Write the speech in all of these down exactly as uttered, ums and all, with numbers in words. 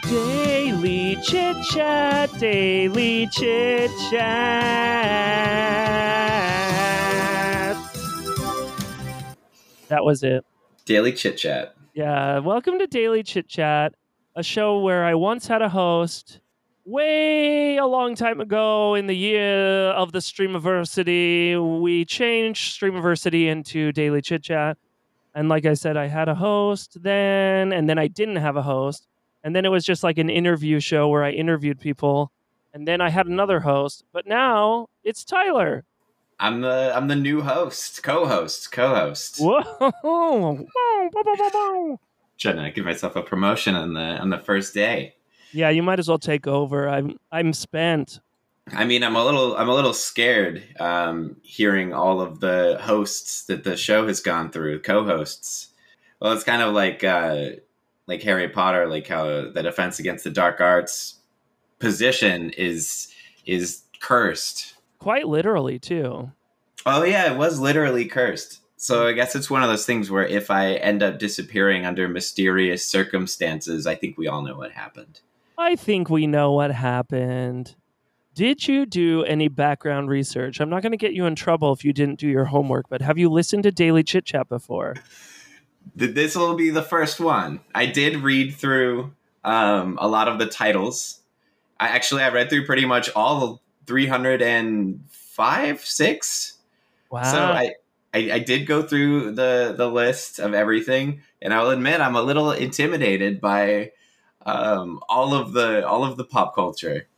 Daily Chit Chat, Daily Chit Chat. That was it. Daily Chit Chat. Yeah, welcome to Daily Chit Chat, a show where I once had a host way a long time ago in the year of the Streamiversity. We changed Streamiversity into Daily Chit Chat. And like I said, I had a host then, and then I didn't have a host. And then it was just like an interview show where I interviewed people. And then I had another host. But now it's Tyler. I'm the I'm the new host, co-host, co-host. Whoa! Trying to give myself a promotion on the on the first day. Yeah, you might as well take over. I'm I'm spent. I mean, I'm a little I'm a little scared um, hearing all of the hosts that the show has gone through, co-hosts. Well, it's kind of like uh, like Harry Potter, like how the Defense Against the Dark Arts position is is cursed. Quite literally, too. Oh, yeah, it was literally cursed. So I guess it's one of those things where if I end up disappearing under mysterious circumstances, I think we all know what happened. I think we know what happened. Did you do any background research? I'm not going to get you in trouble if you didn't do your homework, but have you listened to Daily Chit Chat before? This will be the first one. I did read through um, a lot of the titles. I actually I read through pretty much all three hundred five, six. Wow. So I, I I did go through the the list of everything, and I'll admit I'm a little intimidated by um, all of the all of the pop culture.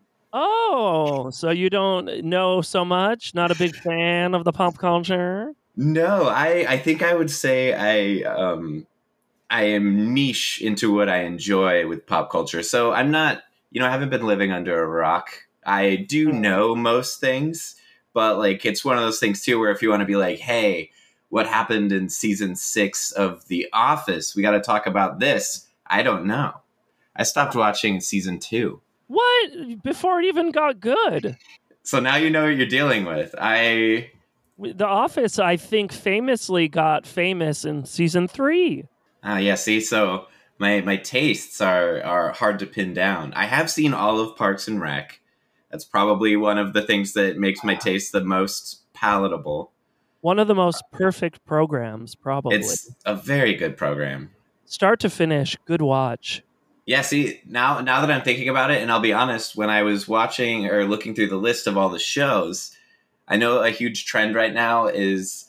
Oh, so you don't know so much? Not a big fan of the pop culture? No, I, I think I would say I um I am niche into what I enjoy with pop culture. So I'm not, you know, I haven't been living under a rock. I do know most things, but like it's one of those things too where if you want to be like, hey, what happened in season six of The Office? We got to talk about this. I don't know. I stopped watching season two. What? Before it even got good. So now you know what you're dealing with. I The Office, I think, famously got famous in season three. Ah, yeah. See, so my my tastes are are hard to pin down. I have seen all of Parks and Rec. That's probably one of the things that makes my taste the most palatable. One of the most perfect programs, probably. It's a very good program. Start to finish, good watch. Yeah, see, now now that I'm thinking about it, and I'll be honest, when I was watching or looking through the list of all the shows, I know a huge trend right now is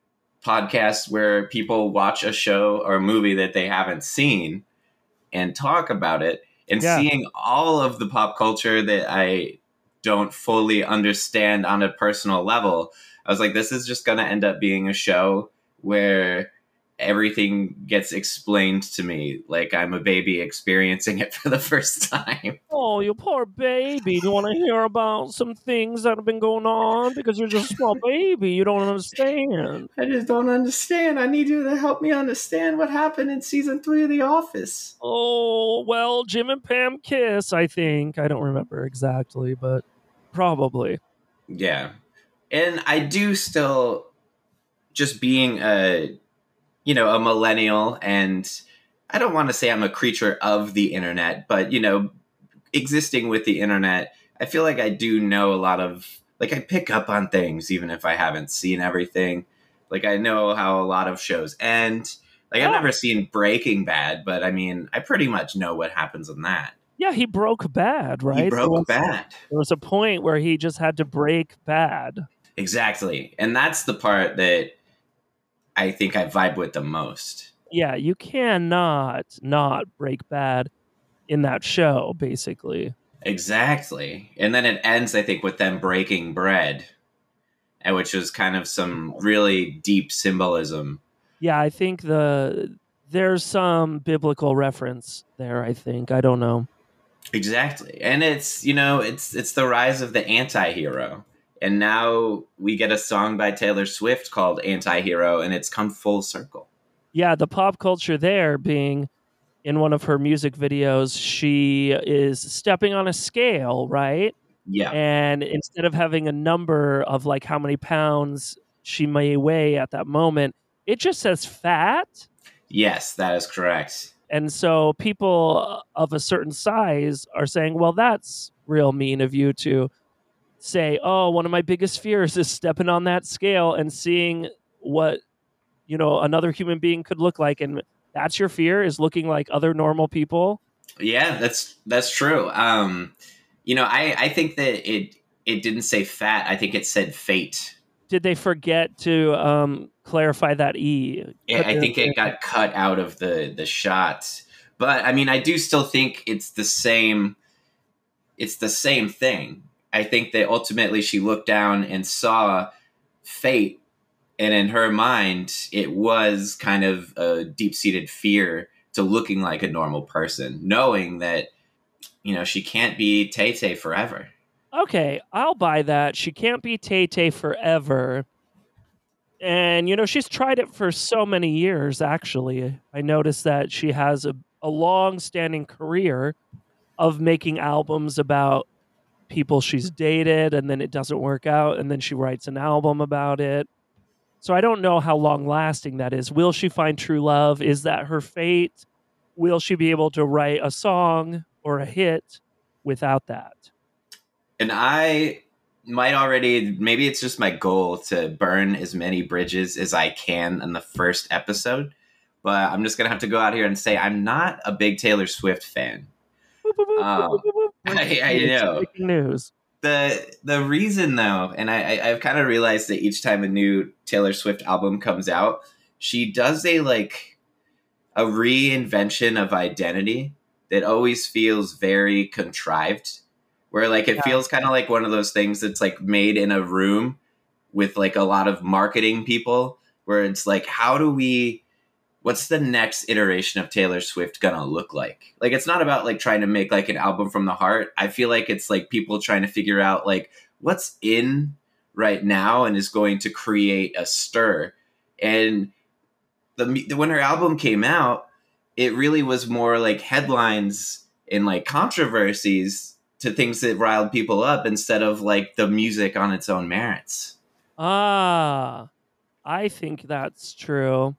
podcasts where people watch a show or a movie that they haven't seen and talk about it. And Yeah. seeing all of the pop culture that I don't fully understand on a personal level, I was like, this is just going to end up being a show where everything gets explained to me like I'm a baby experiencing it for the first time. Oh, you poor baby. Do you want to hear about some things that have been going on? Because you're just a small baby. You don't understand. I just don't understand. I need you to help me understand what happened in season three of The Office. Oh, well, Jim and Pam kiss, I think. I don't remember exactly, but probably. Yeah. And I do still, just being a, you know, a millennial, and I don't want to say I'm a creature of the internet, but, you know, existing with the internet, I feel like I do know a lot of, like, I pick up on things even if I haven't seen everything. Like, I know how a lot of shows end. Like, I've Oh. never seen Breaking Bad, but I mean, I pretty much know what happens in that. Yeah, he broke bad, right? He broke there was, bad. There was a point where he just had to break bad. Exactly. And that's the part that I think I vibe with the most. Yeah, you cannot not break bad in that show, basically. Exactly. And then it ends, I think, with them breaking bread, and which is kind of some really deep symbolism. Yeah, I think the there's some biblical reference there, I think. I don't know. Exactly. And it's, you know, it's it's the rise of the anti-hero. And now we get a song by Taylor Swift called Anti-Hero, and it's come full circle. Yeah, the pop culture there being in one of her music videos, she is stepping on a scale, right? Yeah. And instead of having a number of like how many pounds she may weigh at that moment, it just says fat. Yes, that is correct. And so people of a certain size are saying, well, that's real mean of you to say, oh, one of my biggest fears is stepping on that scale and seeing what, you know, another human being could look like. And that's your fear, is looking like other normal people. Yeah, that's that's true. Um, you know, I, I think that it it didn't say fat. I think it said fate. Did they forget to um, clarify that E? I I think it got cut out of the the shot. But I mean, I do still think it's the same. It's the same thing. I think that ultimately she looked down and saw fate, and in her mind, it was kind of a deep seated fear to looking like a normal person, knowing that, you know, she can't be Tay Tay forever. Okay, I'll buy that. She can't be Tay Tay forever. And, you know, she's tried it for so many years, actually. I noticed that she has a, a long-standing career of making albums about people she's dated, and then it doesn't work out, and then she writes an album about it. So I don't know how long-lasting that is. Will she find true love? Is that her fate? Will she be able to write a song or a hit without that? And I might already, maybe it's just my goal to burn as many bridges as I can in the first episode. But I'm just going to have to go out here and say I'm not a big Taylor Swift fan. Um, I, I know. Breaking news. The the reason though, and I, I, I've kind of realized that each time a new Taylor Swift album comes out, she does a like a reinvention of identity that always feels very contrived. Where like it yeah. feels kind of like one of those things that's like made in a room with like a lot of marketing people, where it's like, how do we, what's the next iteration of Taylor Swift gonna look like? Like, it's not about like trying to make like an album from the heart. I feel like it's like people trying to figure out like what's in right now and is going to create a stir. And the when her album came out, it really was more like headlines and like controversies to things that riled people up instead of like the music on its own merits. Ah, I think that's true.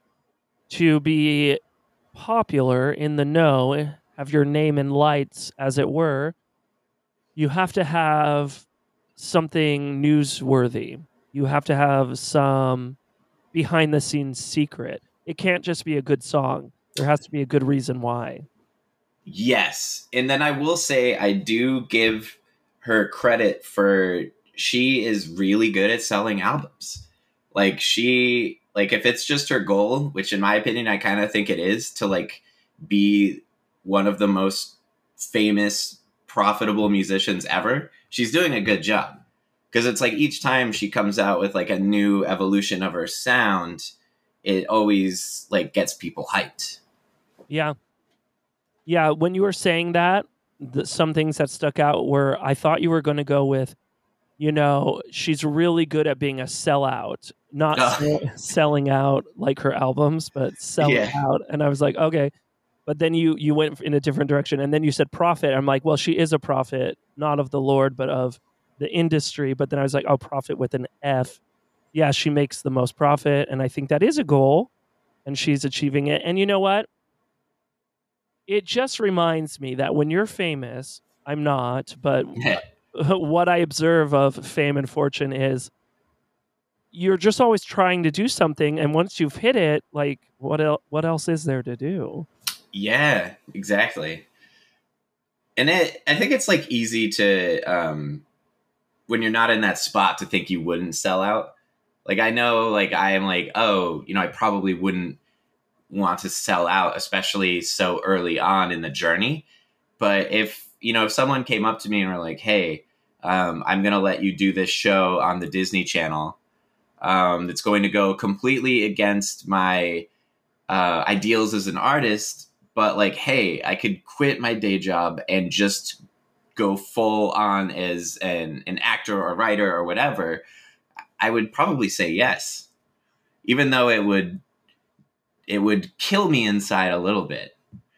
To be popular in the know, have your name in lights, as it were, you have to have something newsworthy. You have to have some behind the scenes secret. It can't just be a good song. There has to be a good reason why. Yes. And then I will say I do give her credit for, she is really good at selling albums. Like she, like if it's just her goal, which in my opinion, I kind of think it is, to like be one of the most famous, profitable musicians ever, she's doing a good job. Because it's like each time she comes out with like a new evolution of her sound, it always like gets people hyped. Yeah. Yeah, when you were saying that, the, some things that stuck out were, I thought you were going to go with, you know, she's really good at being a sellout, not oh. sell, selling out like her albums, but selling yeah. out. And I was like, okay. But then you you went in a different direction. And then you said prophet. I'm like, well, she is a prophet, not of the Lord, but of the industry. But then I was like, oh, prophet with an F. Yeah, she makes the most profit. And I think that is a goal. And she's achieving it. And you know what? It just reminds me that when you're famous, I'm not, but what I observe of fame and fortune is you're just always trying to do something. And once you've hit it, like what el- what else is there to do? Yeah, exactly. And it, I think it's like easy to, um, when you're not in that spot, to think you wouldn't sell out. Like I know, like I am like, oh, you know, I probably wouldn't want to sell out, especially so early on in the journey. But if, you know, if someone came up to me and were like, hey, um, I'm going to let you do this show on the Disney Channel um, that's going to go completely against my uh, ideals as an artist, but like, hey, I could quit my day job and just go full on as an, an actor or writer or whatever, I would probably say yes, even though it would it would kill me inside a little bit.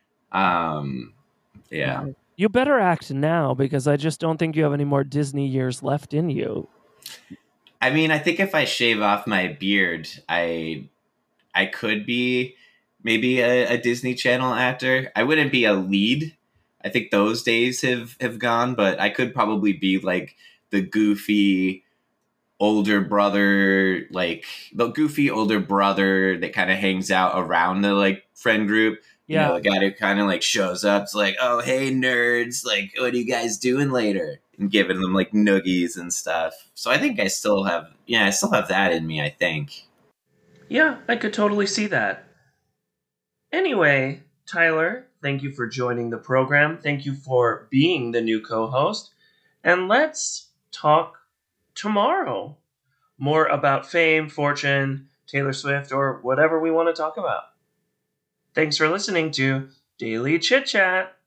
Um, yeah. You better act now, because I just don't think you have any more Disney years left in you. I mean, I think if I shave off my beard, I I could be maybe a, a Disney Channel actor. I wouldn't be a lead. I think those days have, have gone, but I could probably be like the goofy older brother, like the goofy older brother that kind of hangs out around the like friend group. You Yeah. know, the guy who kind of like shows up. It's like, oh, hey, nerds. Like, what are you guys doing later? And giving them like noogies and stuff. So I think I still have, yeah, I still have that in me, I think. Yeah, I could totally see that. Anyway, Tyler, thank you for joining the program. Thank you for being the new co-host. And let's talk tomorrow more about fame, fortune, Taylor Swift, or whatever we want to talk about. Thanks for listening to Daily Chit Chat.